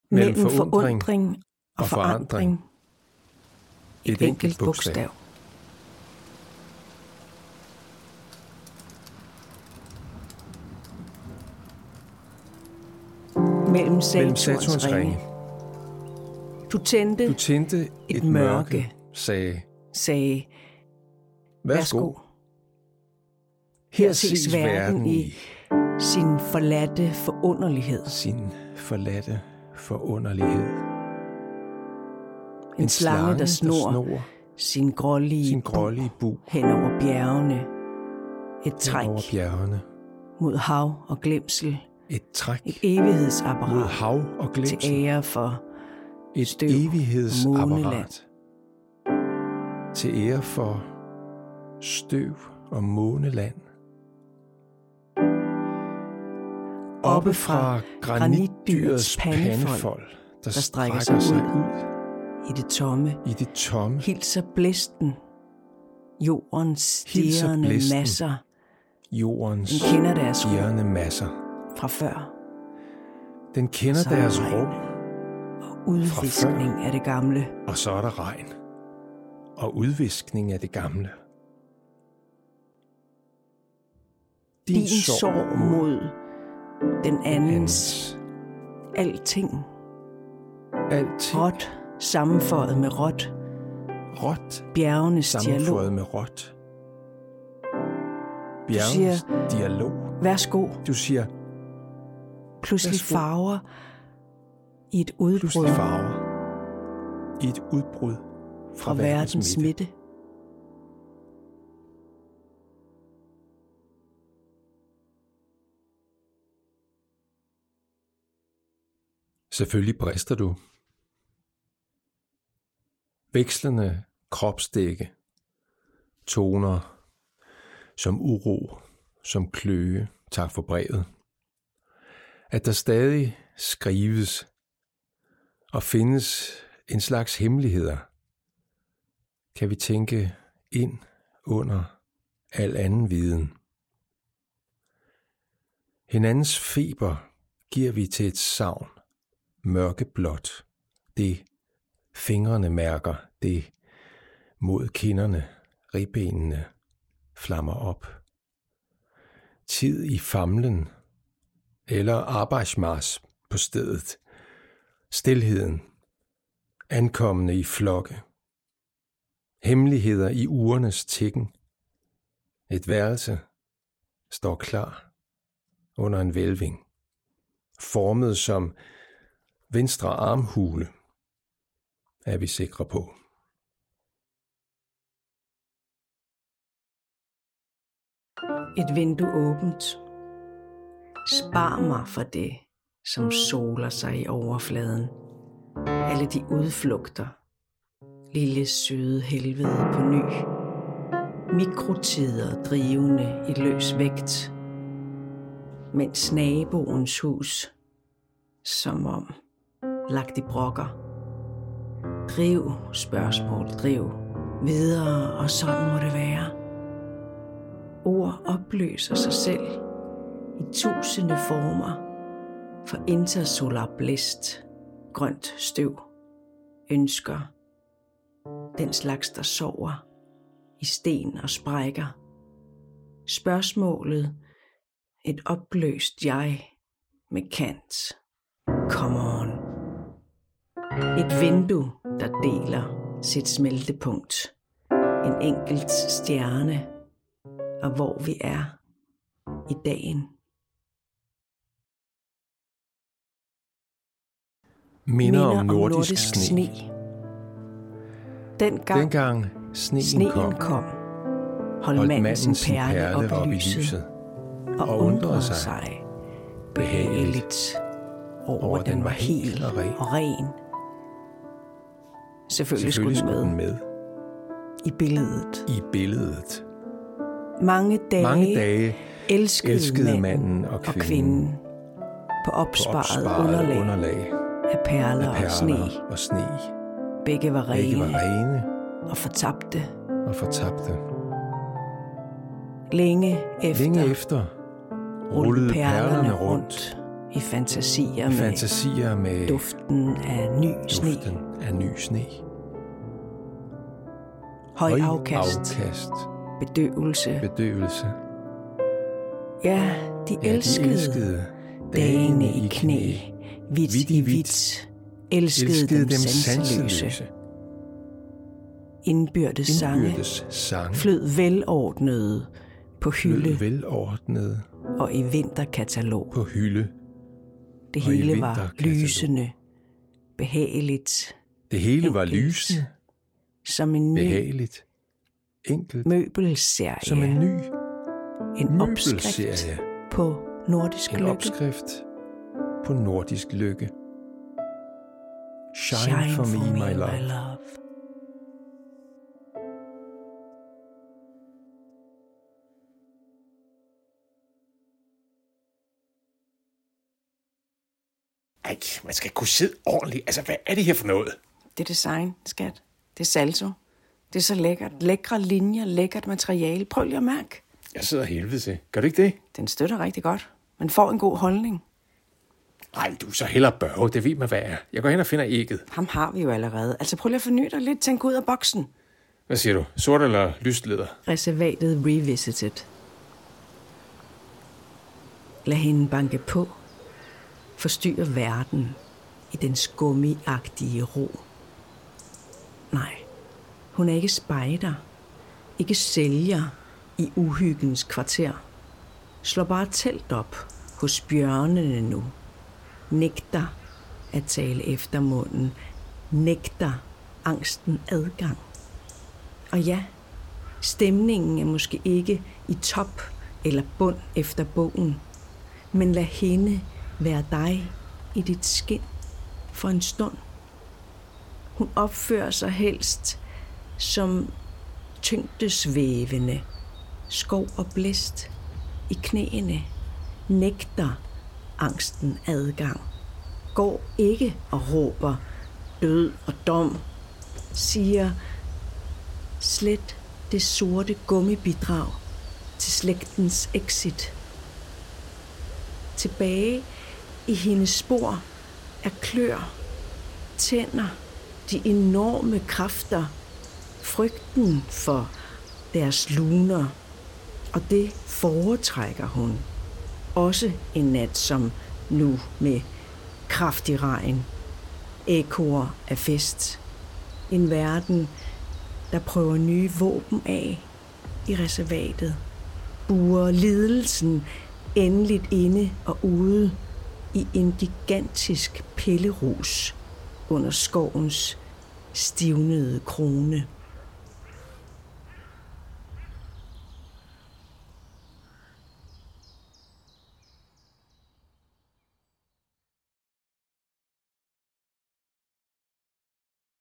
mellem forundring og forandring. Et enkelt bogstav. Mellem Saturns ringe. Du tændte et mørke, sagde, værsgo. Her ses verden i sin forladte forunderlighed. En slange, der snor sin grålige bug hen over bjergene. Et træk mod hav og glemsel. Et evighedsapparat mod hav og glemsel. Til ære for et støv evighedsapparat til ære for støv og måneland. Oppe fra granitdyrets pandefold, der strækker sig ud i det tomme, hilser blæsten, jordens stirrende masser. Den kender deres stirrende masser fra før. Den kender deres rum og udviskning af det gamle. Og så er der regn og udviskning af det gamle. Din sorg mod den andens alting. Råt sammenføjet med råt. Bjergenes sammenføjet med råt. Bjergenes dialog. Værsgo. Du siger pludselig farver i et udbrud. Fra verdens midte. Selvfølgelig brister du. Vekslende kropsdække, toner som uro, som kløe, tak for brevet. At der stadig skrives og findes en slags hemmeligheder, kan vi tænke ind under al anden viden. Hinandens feber giver vi til et savn, mørkeblåt, det fingrene mærker, det mod kinderne, ribbenene flammer op. Tid i famlen eller arbejdsmars på stedet, stilheden, ankommende i flokke, hemmeligheder i ugernes tikken. Et værelse står klar under en hvælving, formet som venstre armhule, er vi sikre på. Et vindue åbent. Spar mig for det, som soler sig i overfladen. Alle de udflugter. Lille søde helvede på ny. Mikrotider drivende i løs vægt. Mens naboens hus, som om lagt i brokker. Driv, driv. Videre, og sådan må det være. Ord opløser sig selv i tusinde former for intersolar blæst, grønt støv, ønsker, den slags der sover i sten og sprækker. Spørgsmålet, et opløst jeg med kant, come on. Et vindue, der deler sit smeltepunkt, en enkelt stjerne, og hvor vi er i dagen. Minder om nordisk sne. Dengang sneen kom, holdt manden sin perle op i lyset og undrede sig behageligt over, den var hel og ren. Selvfølgelig skulle den med. I billedet. Mange dage elskede manden og kvinden på opsparet underlag af perler og sne. Begge var rene og fortabte. Længe efter rullede perlerne rundt i fantasier med duften af ny sne. Høj afkast. Bedøvelse. Ja, de elskede dagene i knæ. Vidt i vidt. Elskede dem sanseløse. Indbyrdes sange. Flød velordnede på hylde. Og i vinterkatalog. På hylde. Det hele var lysende. Behageligt. Det hele var lysende. Som en ny. Behageligt. Enkelt. Møbelserie. Som en ny. En opskrift på nordisk lykke. En opskrift på nordisk lykke. Shine for me, my love. Ej, man skal kunne sidde ordentligt. Altså, hvad er det her for noget? Det er design, skat. Det er salso. Det er så lækkert. Lækre linjer, lækkert materiale. Prøv lige at mærke. Jeg sidder helvede til. Gør du ikke det? Den støtter rigtig godt. Man får en god holdning. Ej, du er så hellere børge. Det ved man, hvad er. Jeg går hen og finder ægget. Ham har vi jo allerede. Altså, prøv lige at forny dig lidt. Tænk ud af boksen. Hvad siger du? Sort eller lyst leder? Reservatet revisited. Lad hende banke på. Forstyrre verden i den skummiagtige ro. Nej, hun er ikke spejder. Ikke sælger i uhyggens kvarter. Slår bare telt op hos bjørnene nu. Nægter at tale efter munden. Nægter angsten adgang. Og ja, stemningen er måske ikke i top eller bund efter bogen. Men lad hende være dig i dit skind for en stund. Hun opfører sig helst som tyngdesvævende, skov og blæst i knæene, nægter angsten adgang. Går ikke og råber død og dom, siger slet det sorte gummibidrag til slægtens exit. Tilbage i hendes spor er klør, tænder, de enorme kræfter, frygten for deres luner, og det foretrækker hun. Også en nat som nu med kraftig regn, ekkoer af fest. En verden, der prøver nye våben af i reservatet, buer lidelsen endeligt inde og ude i en gigantisk pillerus under skovens stivnede krone.